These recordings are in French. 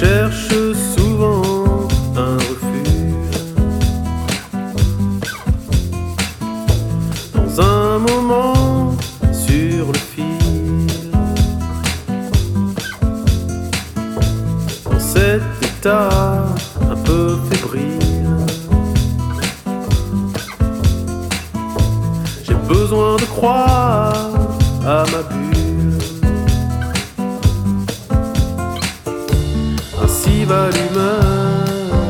cherche souvent un refuge dans un moment sur le fil, dans cet état un peu fébrile. J'ai besoin de croire à ma bulle. Ainsi va l'humeur,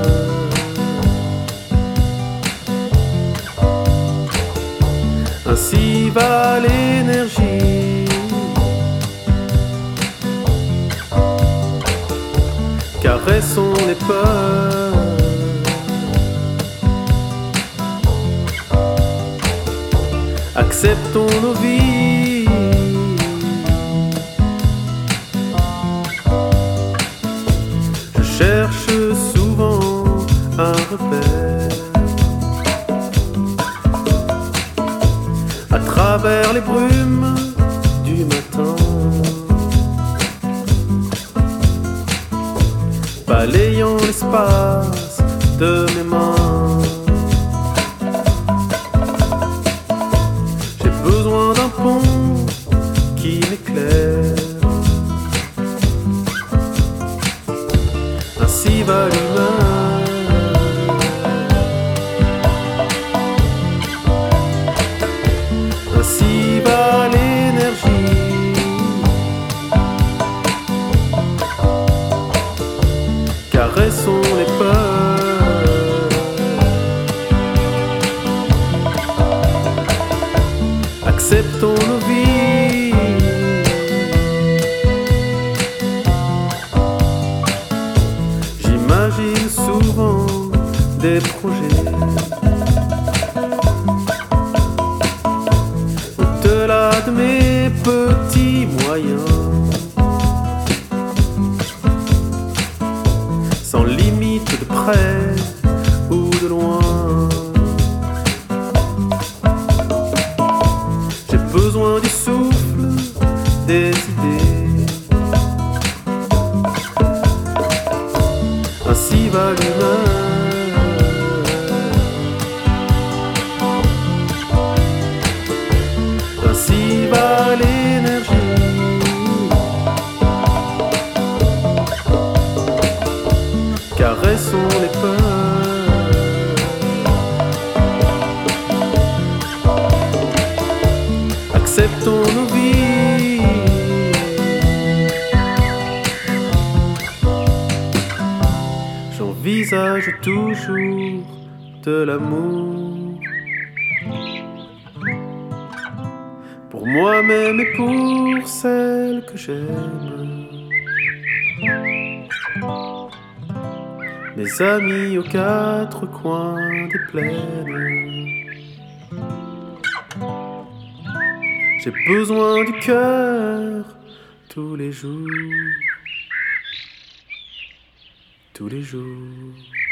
ainsi va l'énergie. Caressons les peurs, acceptons nos vies. Je cherche souvent un repère à travers les brumes du matin, balayant l'espace de mes mains. J'ai besoin d'un pont qui m'éclaire. Ainsi va l'humeur, ainsi va l'énergie. Caressons les peurs, acceptons nos vies. J'imagine souvent des projets au-delà de mes petits moyens, sans limite de près ou de loin. J'ai besoin du souffle des idées. Ainsi va l'humeur, ainsi va l'énergie. Caressons les peurs, acceptons nos vies. J'envisage toujours de l'amour pour moi-même et pour celle que j'aime. Mes amis aux quatre coins des plaines. J'ai besoin du cœur tous les jours, tous les jours.